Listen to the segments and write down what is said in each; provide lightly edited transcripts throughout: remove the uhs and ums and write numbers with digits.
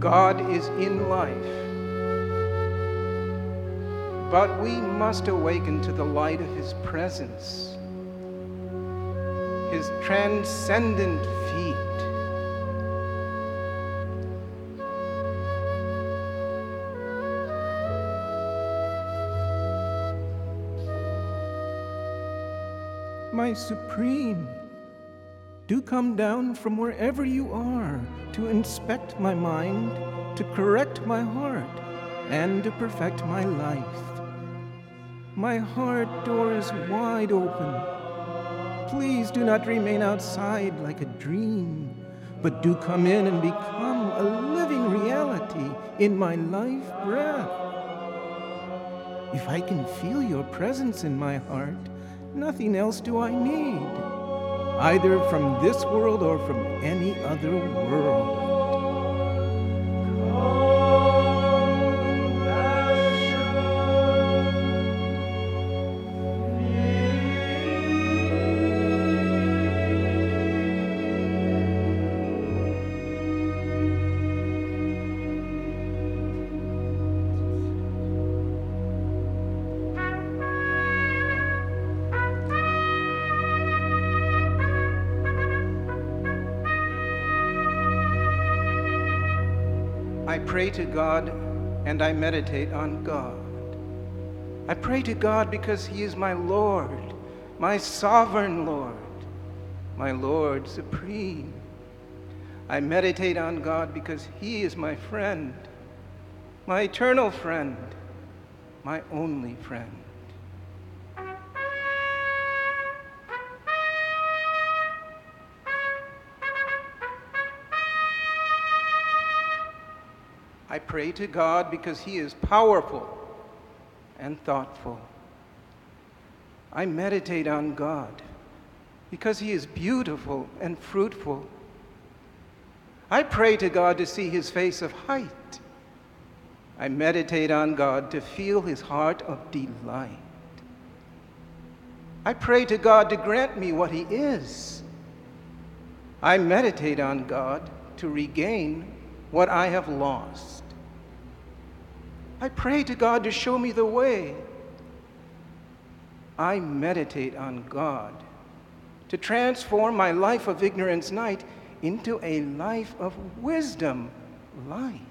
God is in life, but we must awaken to the light of His presence, His transcendent feet. My Supreme, do come down from wherever you are to inspect my mind, to correct my heart, and to perfect my life. My heart door is wide open. Please do not remain outside like a dream, but do come in and become a living reality in my life breath. If I can feel your presence in my heart, nothing else do I need, either from this world or from any other world. I pray to God and I meditate on God. I pray to God because He is my Lord, my sovereign Lord, my Lord supreme. I meditate on God because He is my friend, my eternal friend, my only friend. I pray to God because He is powerful and thoughtful. I meditate on God because He is beautiful and fruitful. I pray to God to see His face of height. I meditate on God to feel His heart of delight. I pray to God to grant me what He is. I meditate on God to regain what I have lost. I pray to God to show me the way. I meditate on God to transform my life of ignorance night into a life of wisdom light.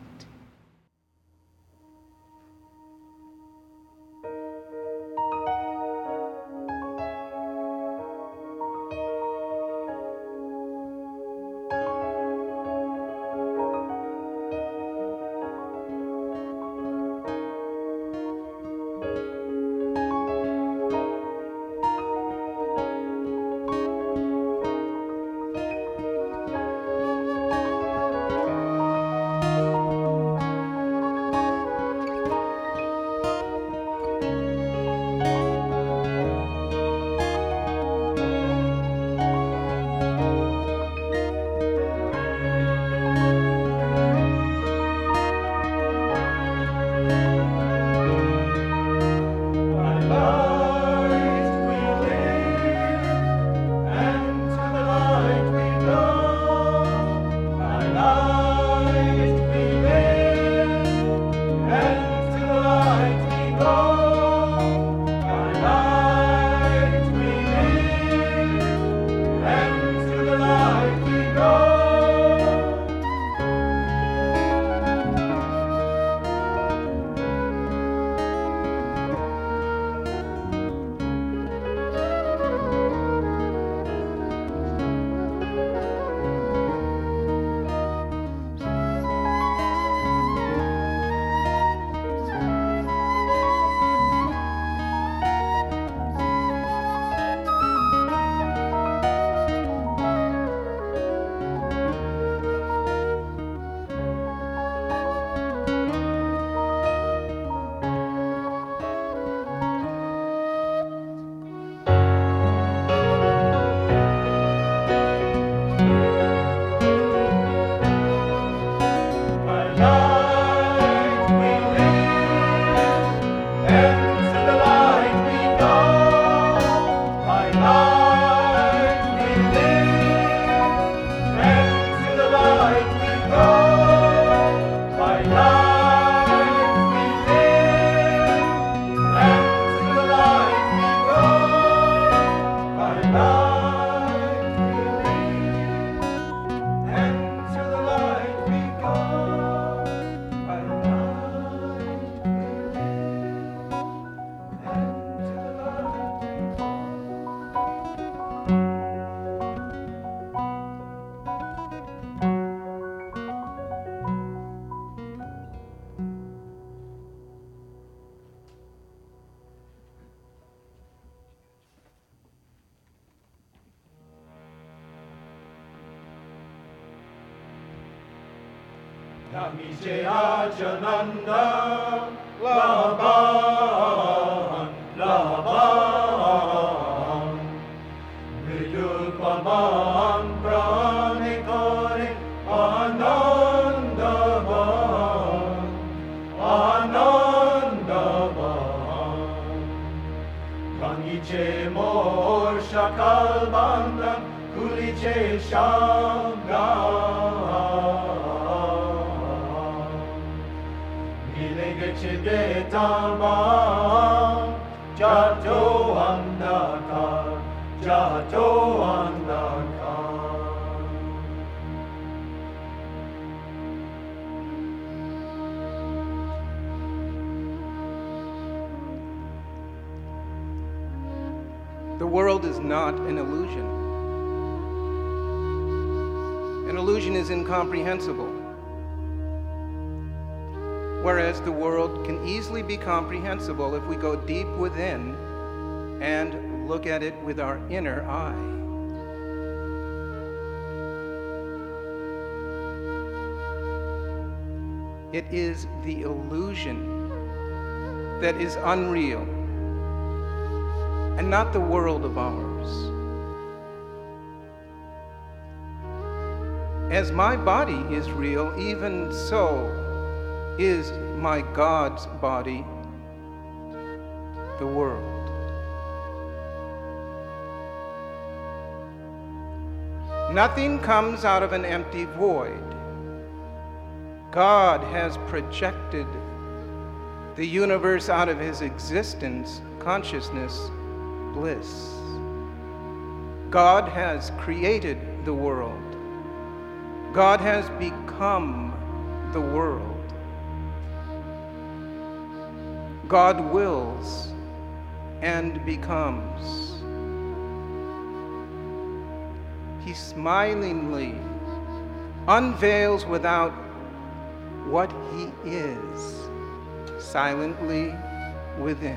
Namiche Ajananda Laban, Laban, Vidul Paman Pranikore Anandavan, Anandavan, Kangiche Mor Shakal Bandan, Kuliche Shamgan, Nilegeche Detama, Jato Andakar, Jato Andakar. The world is not an illusion. An illusion is incomprehensible, whereas the world can easily be comprehensible if we go deep within and look at it with our inner eye. It is the illusion that is unreal, and not the world of ours. As my body is real, even so is my God's body, the world. Nothing comes out of an empty void. God has projected the universe out of his existence, consciousness, bliss. God has created the world. God has become the world. God wills and becomes. He smilingly unveils without what he is, silently within.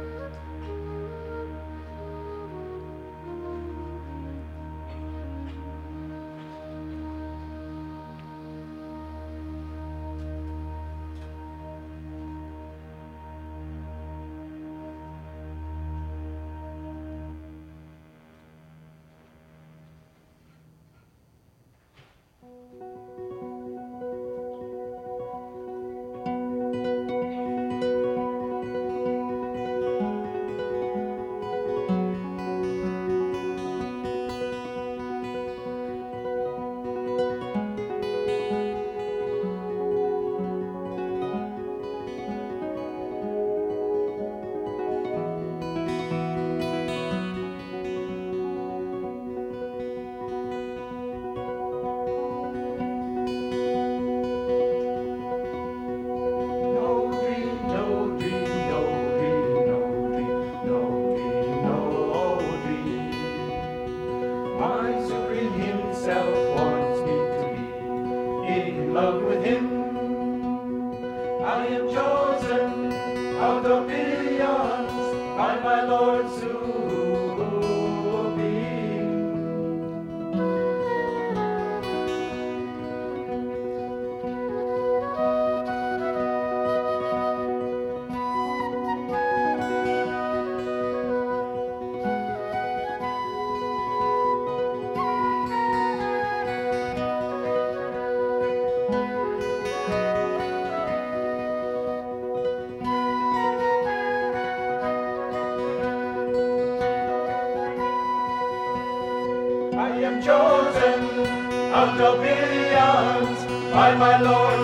I am chosen out of billions by my Lord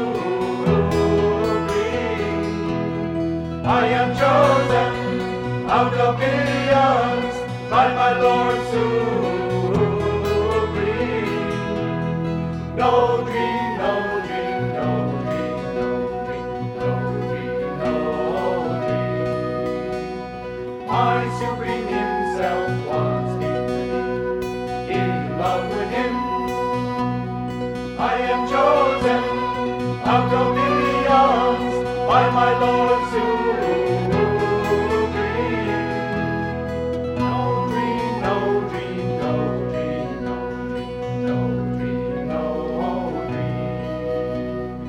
supreme. I am chosen out of billions by my Lord supreme. No dream, no dream, no dream, no dream, no dream, no dream. My supreme himself wants me in love with him. I am chosen out of billions by my Lord supreme. No dream, no dream, no dream, no dream, no dream, no dream.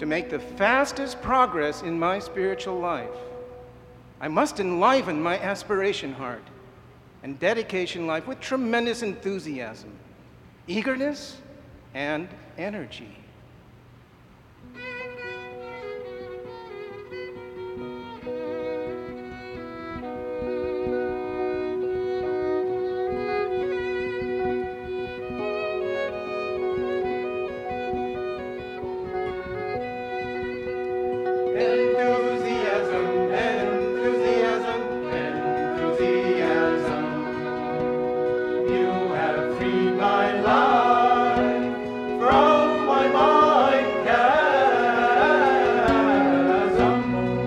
to make the fastest progress in my spiritual life, I must enliven my aspiration heart and dedication life with tremendous enthusiasm, eagerness, and energy. Enthusiasm, enthusiasm, enthusiasm. You have freed my life from my mind chasm.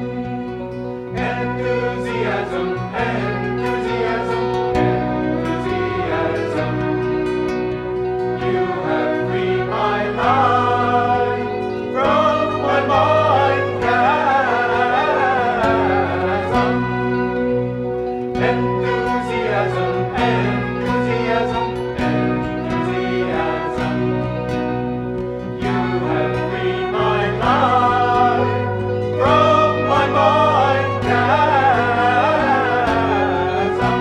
Enthusiasm, enthusiasm, enthusiasm. You have freed my life from my mind chasm. Enthusiasm, enthusiasm, enthusiasm. You have freed my life from my mind chasm.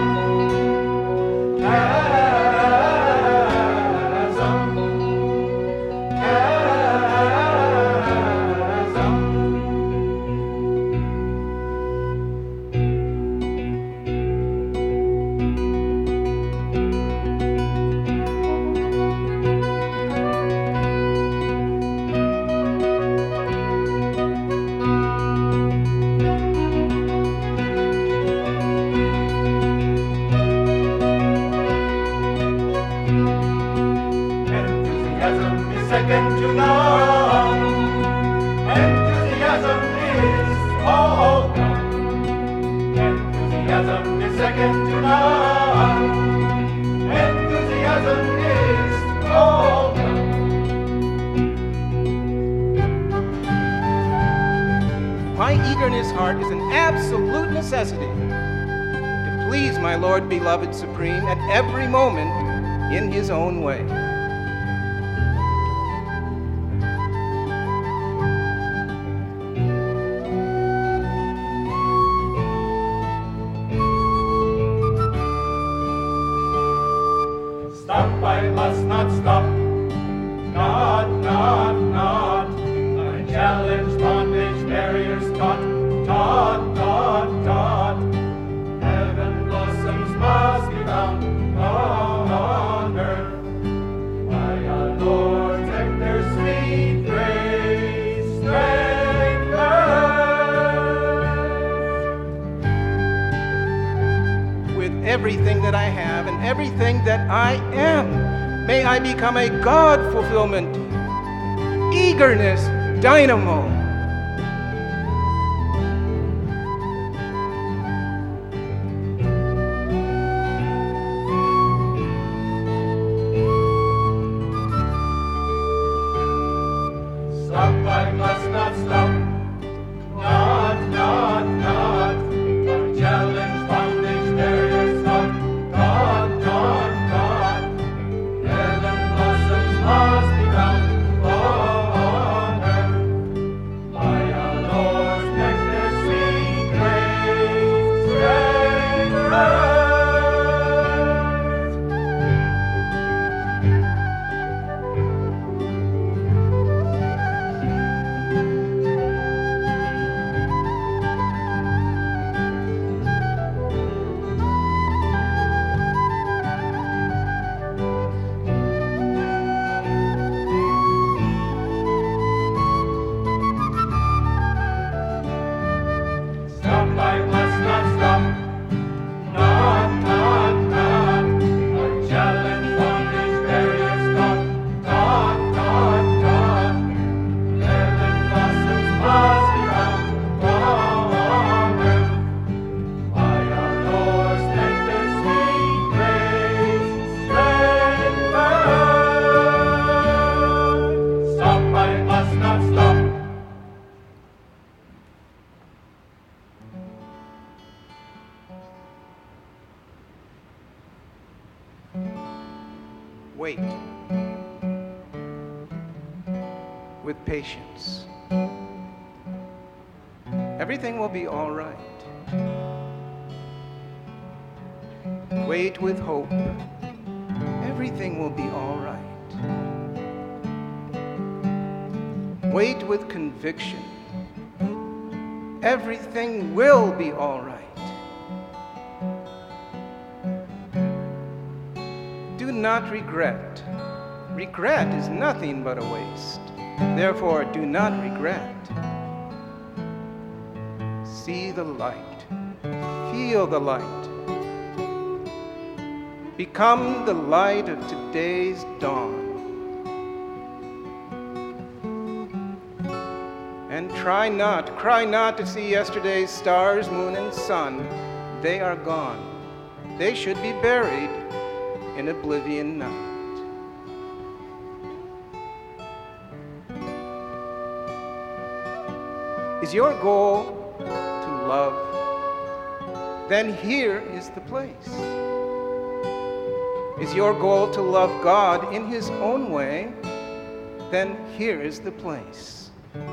Enthusiasm is second to none. Enthusiasm is all done. Enthusiasm is second to none. Enthusiasm is all done. My eagerness heart is an absolute necessity to please my Lord beloved supreme at every moment in his own way. Stop, I must not stop. Not. I challenge bondage, barriers taught. Heaven blossoms must be found on earth. By our Lord, take their sweet grace, strengthen. With everything that I have and everything that I am, may I become a God fulfillment, eagerness dynamo. Stop, I must not stop. Not. I challenge bondage, barriers taught. Heaven blossoms must be found on earth. By our Lord's nectar, sweet grace, strengthen. Stop, I must not stop. Not. I challenge bondage, barriers taught. Heaven blossoms must be found on earth. By our Lord's nectar, sweet grace, strengthen. Stop, I must not stop. Wait with patience. Everything will be all right. Wait with hope. Everything will be all right. Wait with conviction. Everything will be all right. Do not regret. Regret is nothing but a waste. Therefore, do not regret. See the light. Feel the light. Become the light of today's dawn. And cry not to see yesterday's stars, moon, and sun. They are gone. They should be buried in oblivion night. Is your goal to love? Then here is the place. Is your goal to love God in His own way? Then here is the place.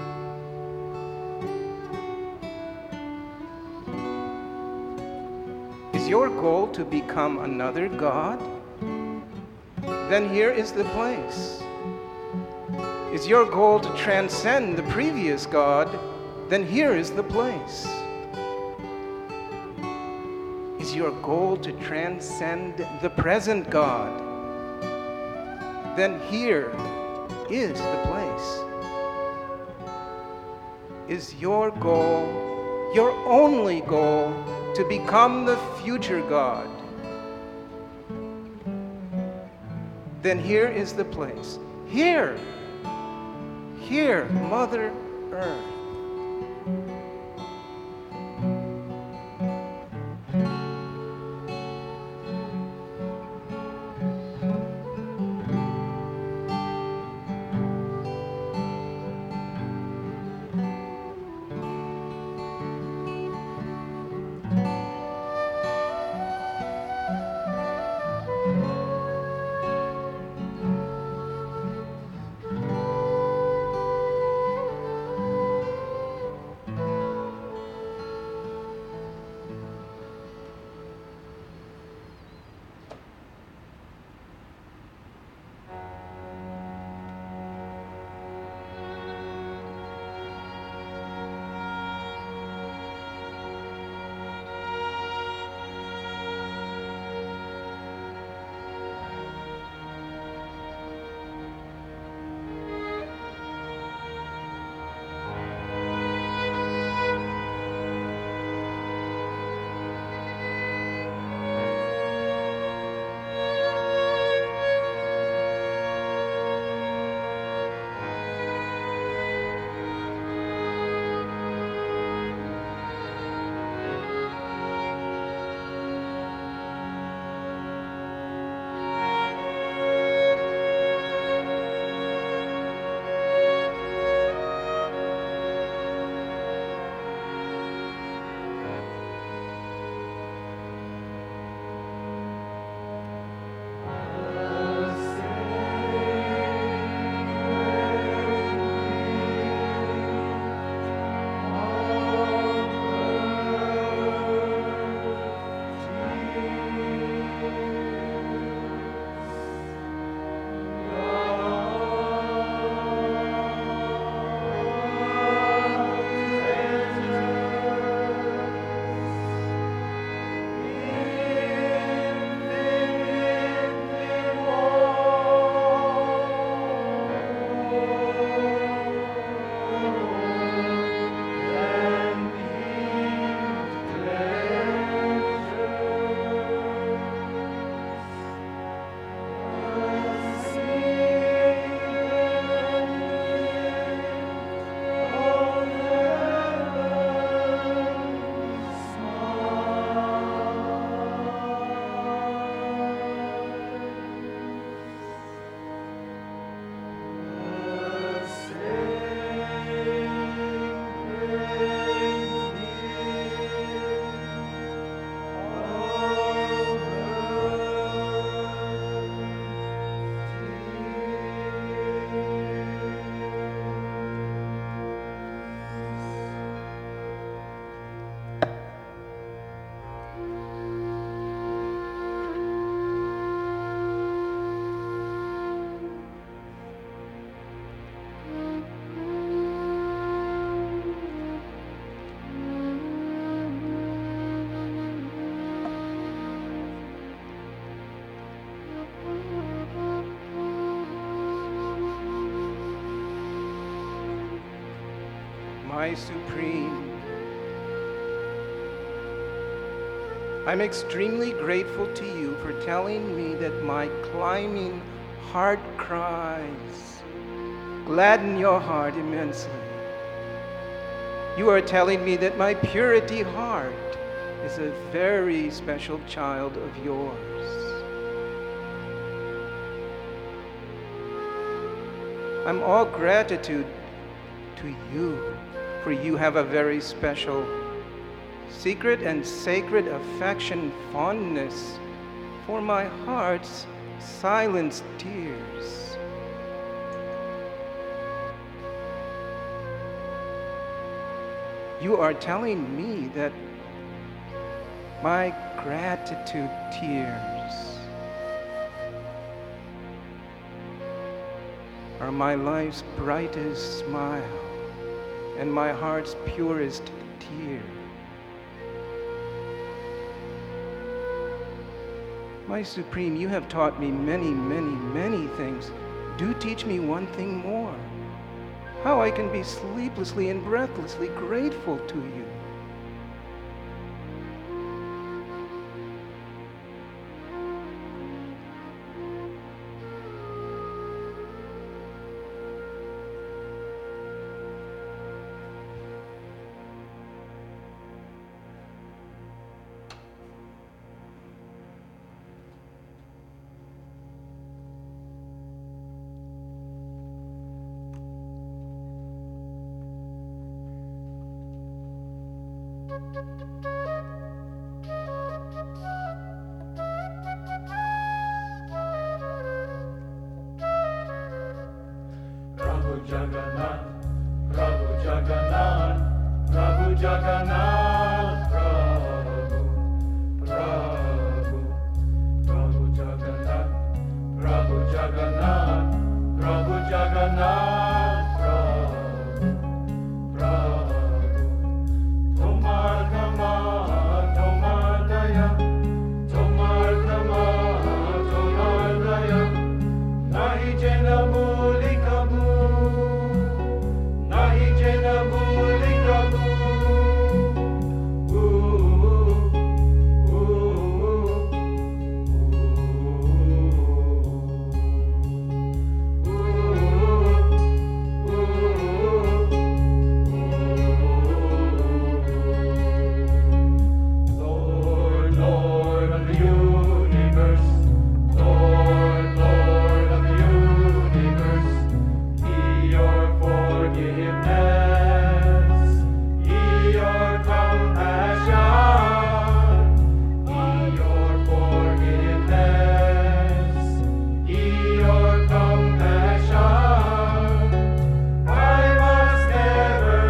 Is your goal to become another God? Then here is the place. Is your goal to transcend the previous God? Then here is the place. Is your goal to transcend the present God? Then here is the place. Is your goal, your only goal, to become the future God? Then here is the place. Here, Mother Earth. my Supreme. I'm extremely grateful to you for telling me that my climbing heart cries gladden your heart immensely. You are telling me that my purity heart is a very special child of yours. I'm all gratitude to you, for you have a very special, secret and sacred affection, fondness for my heart's silenced tears. You are telling me that my gratitude tears are my life's brightest smile and my heart's purest tear. My Supreme, you have taught me many, many, many things. Do teach me one thing more. How I can be sleeplessly and breathlessly grateful to you. Prabhu Jagannath, Prabhu Jagannath, Prabhu Jagannath, Prabhu, Prabhu, Prabhu Jagannath, Prabhu Jagannath, Prabhu Jagannath, Prabhu, Prabhu, Tomar Kama, Tomar Daya, Tomar Kama, Tomar Daya, Nahi Jena Muli Kabu, Nahi Jena Muli Kabu. Lord, Lord of the universe, Lord, Lord of the universe, He your forgiveness, He your compassion, He your forgiveness, He your compassion. I must never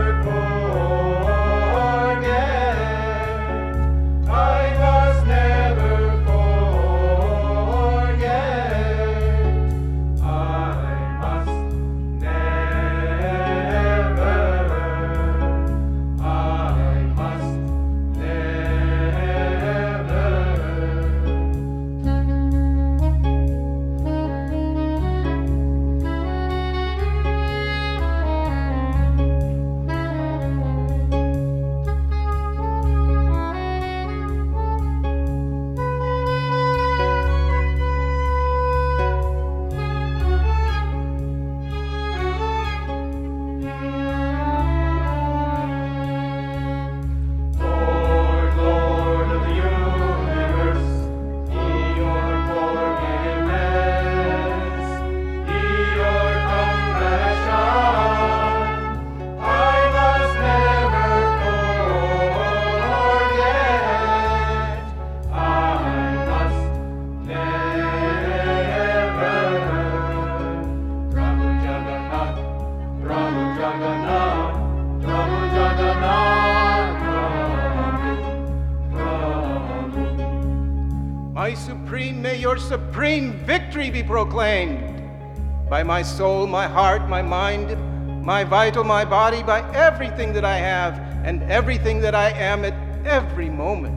forget. I must never forget. I must never. I must Lord, Lord of the universe, He your forgiveness, He your compassion. I must never forget. I must never. Prabhu Jagannath, Prabhu Jagannath, Prabhu Jagannath, Prabhu, Prabhu. My Supreme, may your supreme victory be proclaimed by my soul, my heart, my mind, my vital, my body, by everything that I have and everything that I am at every moment.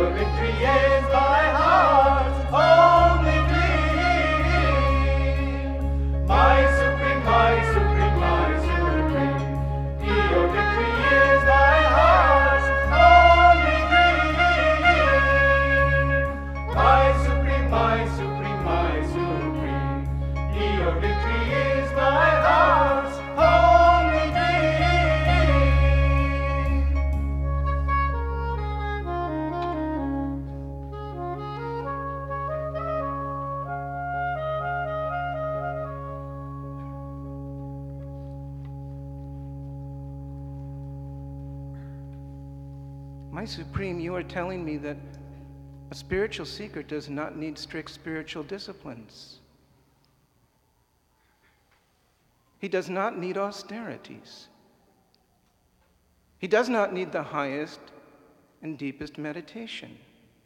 Your victory is my heart's only dream. My supreme, my supreme, my supreme. Your victory is my heart's only dream. My supreme, my supreme, my supreme. Your victory is my heart's only dream. My Supreme, you are telling me that a spiritual seeker does not need strict spiritual disciplines. He does not need austerities. He does not need the highest and deepest meditation.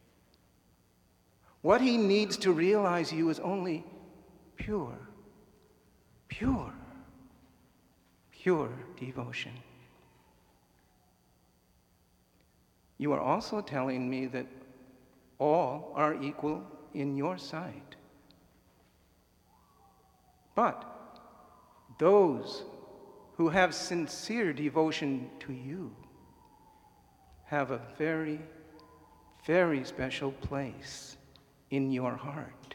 What he needs to realize you is only pure, pure, pure devotion. You are also telling me that all are equal in your sight. But those who have sincere devotion to you have a very, very special place in your heart.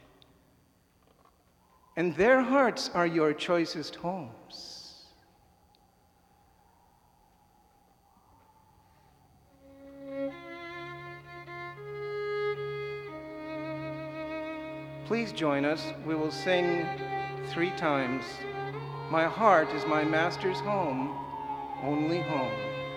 And their hearts are your choicest homes. Please join us. We will sing 3 times. My heart is my master's home, only home.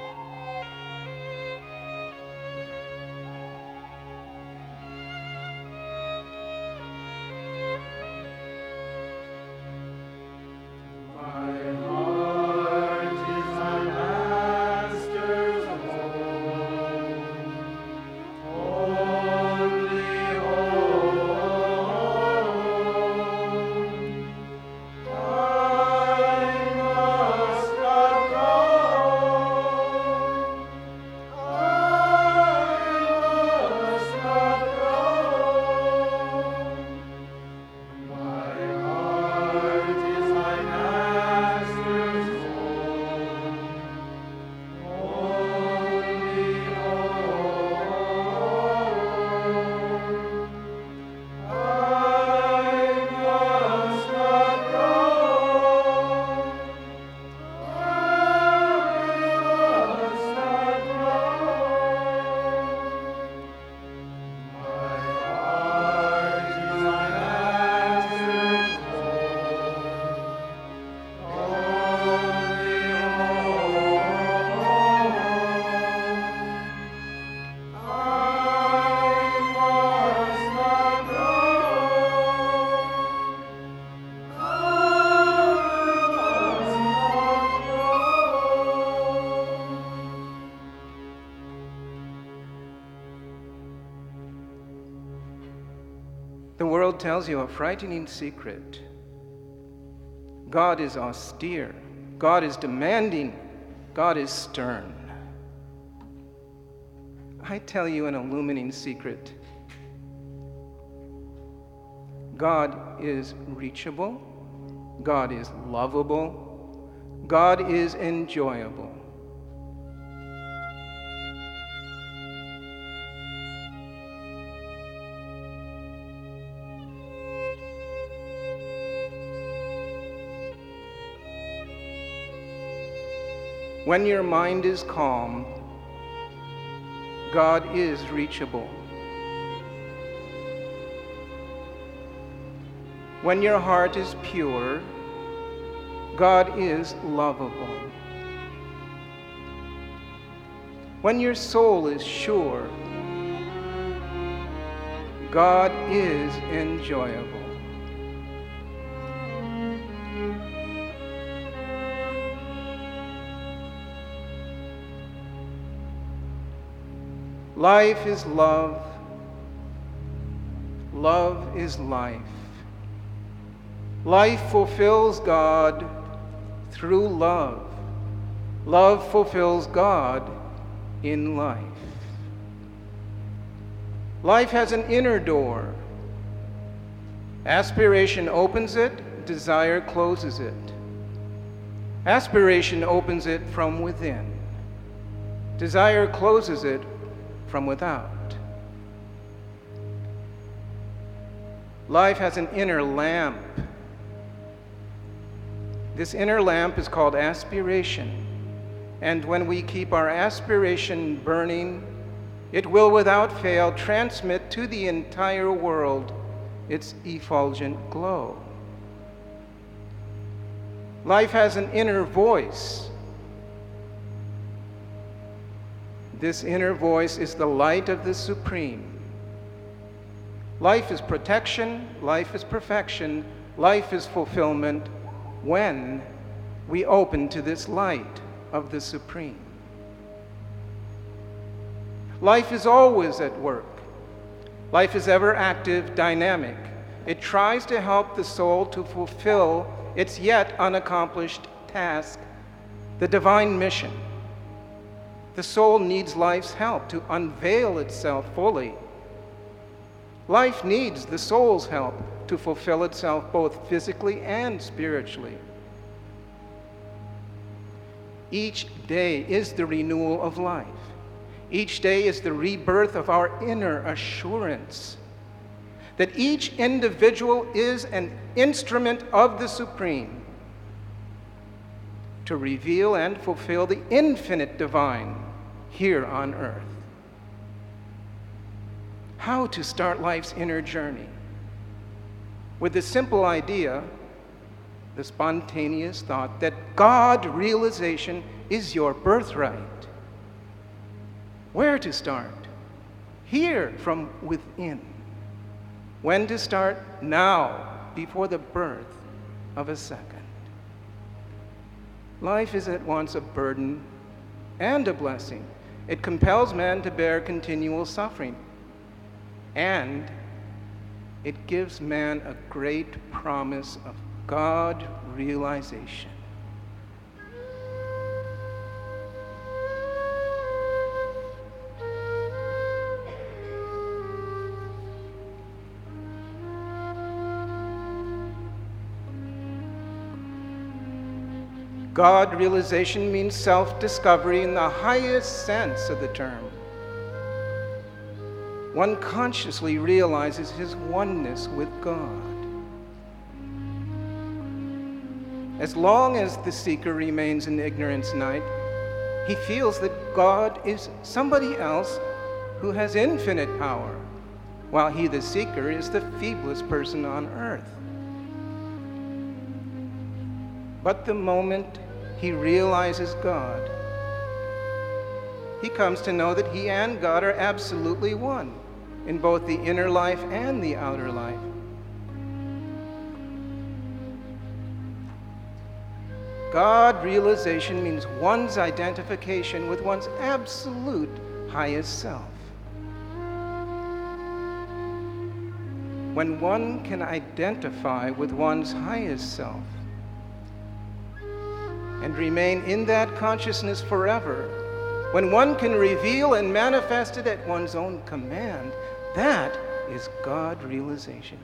The world tells you a frightening secret. God is austere. God is demanding. God is stern. I tell you an illuminating secret. God is reachable. God is lovable. God is enjoyable. When your mind is calm, God is reachable. When your heart is pure, God is lovable. When your soul is sure, God is enjoyable. Life is love. Love is life. Life fulfills God through love. Love fulfills God in life. Life has an inner door. Aspiration opens it, desire closes it. Aspiration opens it from within. Desire closes it from without. Life has an inner lamp. This inner lamp is called aspiration. And when we keep our aspiration burning, it will without fail transmit to the entire world its effulgent glow. Life has an inner voice. This inner voice is the light of the Supreme. Life is protection, life is perfection, life is fulfillment when we open to this light of the Supreme. Life is always at work. Life is ever active, dynamic. It tries to help the soul to fulfill its yet unaccomplished task, the divine mission. The soul needs life's help to unveil itself fully. Life needs the soul's help to fulfill itself both physically and spiritually. Each day is the renewal of life. Each day is the rebirth of our inner assurance that each individual is an instrument of the Supreme to reveal and fulfill the infinite divine here on earth. How to start life's inner journey? With the simple idea, the spontaneous thought that God realization is your birthright. Where to start? Here, from within. When to start? Now, before the birth of a second. Life is at once a burden and a blessing. It compels man to bear continual suffering. And it gives man a great promise of God realization. God realization means self-discovery in the highest sense of the term. One consciously realizes his oneness with God. As long as the seeker remains in ignorance night, he feels that God is somebody else who has infinite power, while he, the seeker, is the feeblest person on earth. But the moment he realizes God, he comes to know that he and God are absolutely one in both the inner life and the outer life. God realization means one's identification with one's absolute highest self. When one can identify with one's highest self and remain in that consciousness forever, when one can reveal and manifest it at one's own command, that is God realization.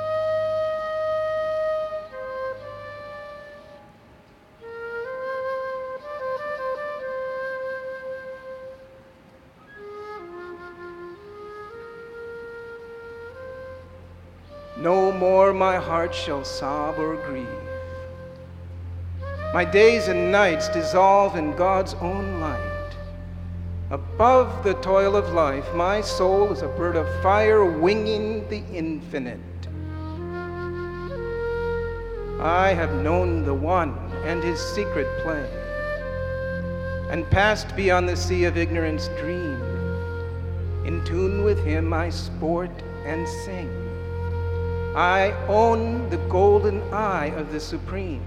No more my heart shall sob or grieve. My days and nights dissolve in God's own light. Above the toil of life, my soul is a bird of fire winging the infinite. I have known the One and his secret play, and passed beyond the sea of ignorance dream. In tune with him I sport and sing. I own the golden eye of the Supreme.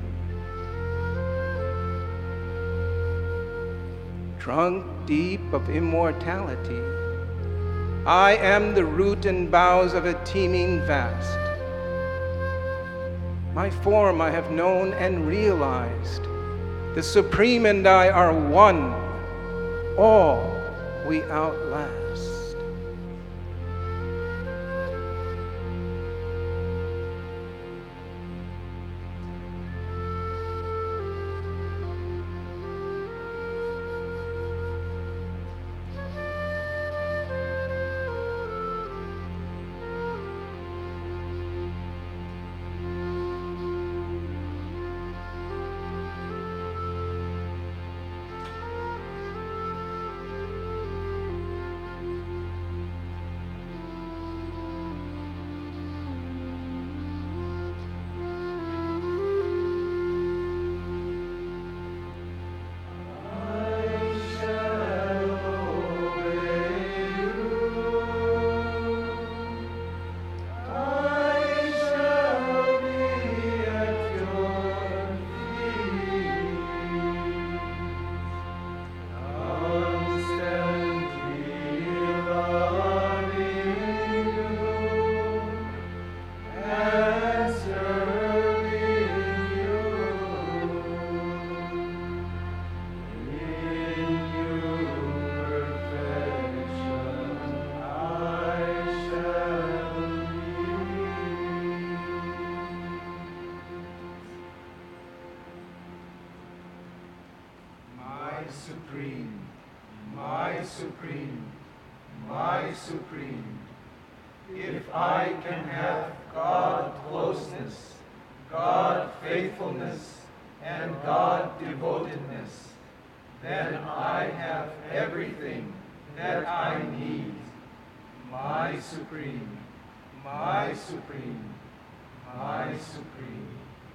Drunk deep of immortality, I am the root and boughs of a teeming vast. My form I have known and realized. The Supreme and I are one. All we outlast. supreme, my supreme, my supreme. If I can have God closeness, God faithfulness, and God devotedness, then I have everything that I need. My supreme, my supreme, my supreme.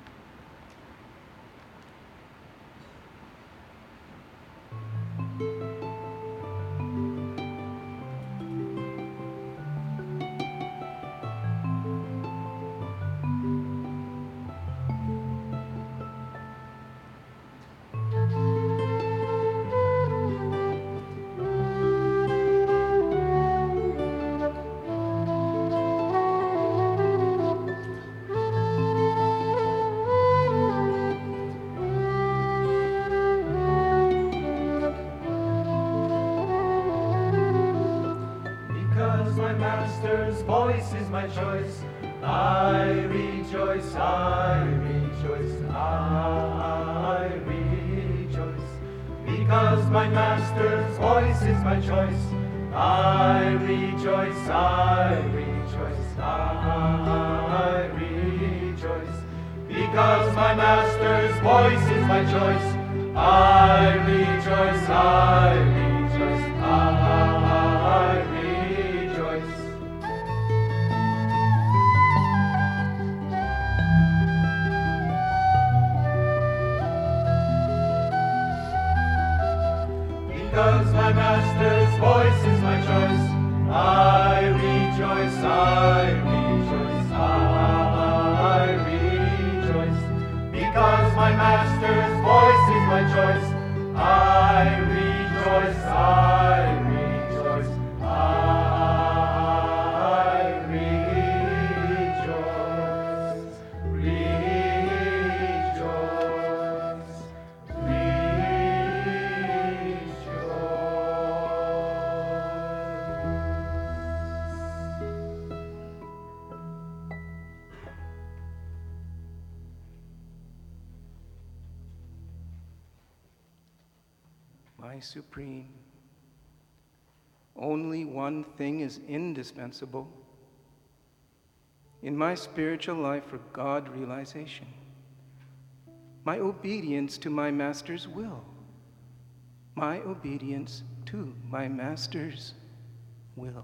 Master's voice is my choice. I rejoice, I rejoice, I rejoice. Because my Master's voice is my choice. I rejoice, I rejoice, I rejoice. Because my Master's voice is my choice. I rejoice, I rejoice, I rejoice. Because my Master's voice is my choice, I rejoice, I rejoice, I rejoice. Because my Master's voice is my choice, I rejoice, I rejoice, I rejoice, My supreme, only one thing is indispensable in my spiritual life for God realization: my obedience to my Master's will. My obedience to my Master's will.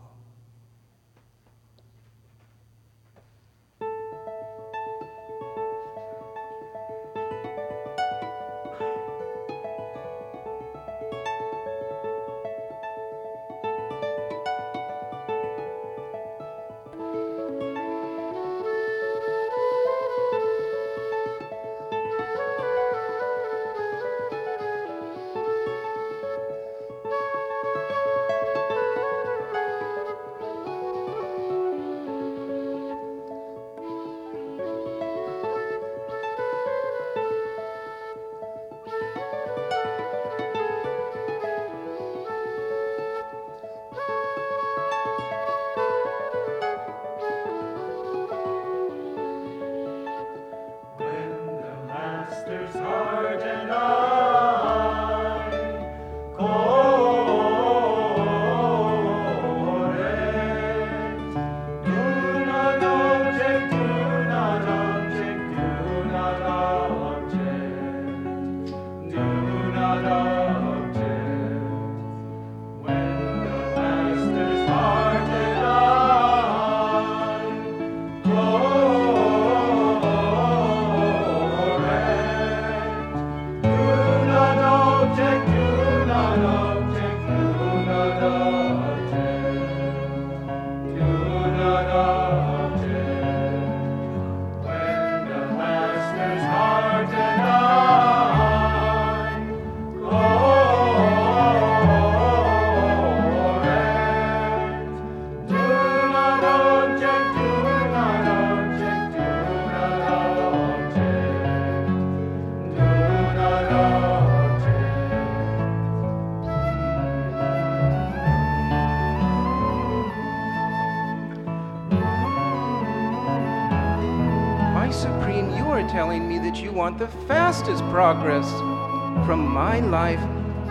Supreme, you are telling me that you want the fastest progress from my life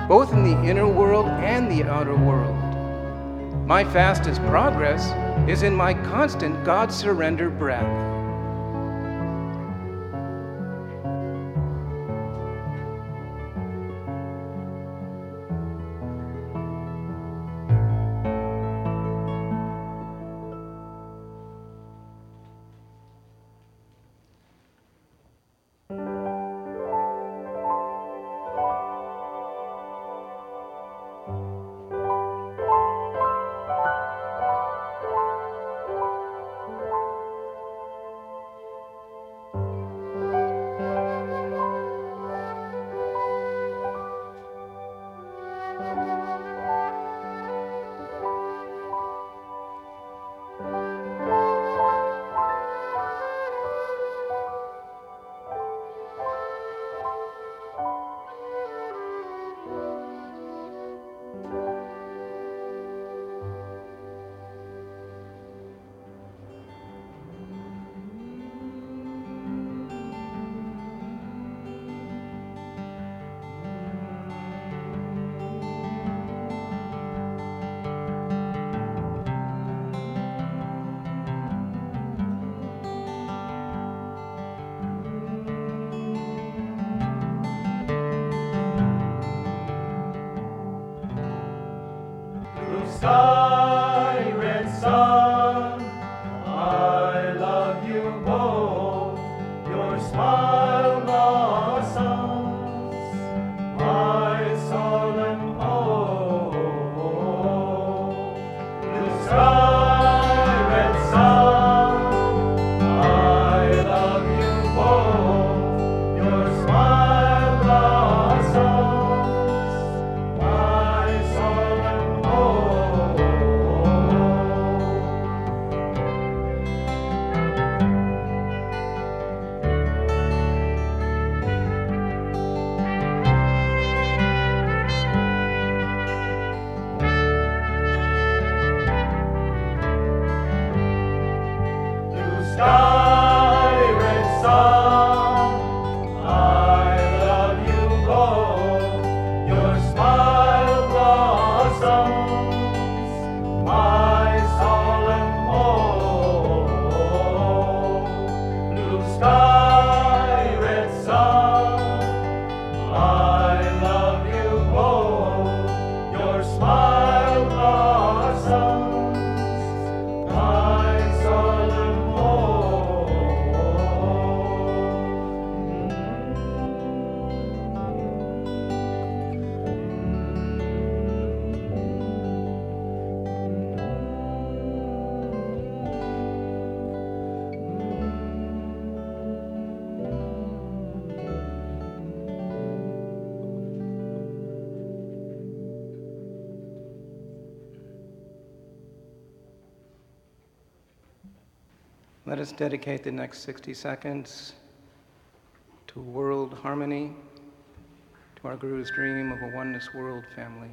both in the inner world and the outer world. My fastest progress is in my constant God-surrender breath. Blue sky, red sun, I love you both. Your smile blossoms my solemn hope. Blue sky, red sun, I love you both. Your smile blossoms my solemn hope. Blue sky, red sun, I love you both. Your smile blossoms my solemn hope. Blue sky, red sun, I love you both. Your smile blossoms my solemn hope. Let us dedicate the next 60 seconds to world harmony, to our Guru's dream of a oneness world family.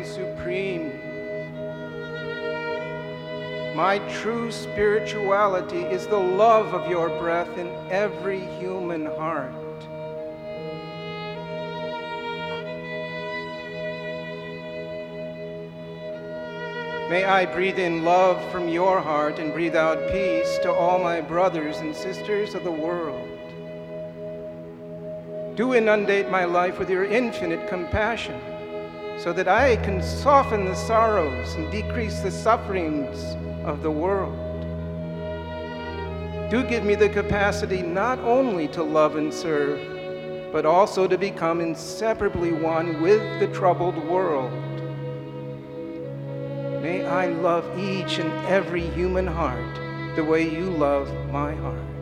Supreme. My true spirituality is the love of your breath in every human heart. May I breathe in love from your heart and breathe out peace to all my brothers and sisters of the world. Do inundate my life with your infinite compassion, so that I can soften the sorrows and decrease the sufferings of the world. Do give me the capacity not only to love and serve, but also to become inseparably one with the troubled world. May I love each and every human heart the way you love my heart.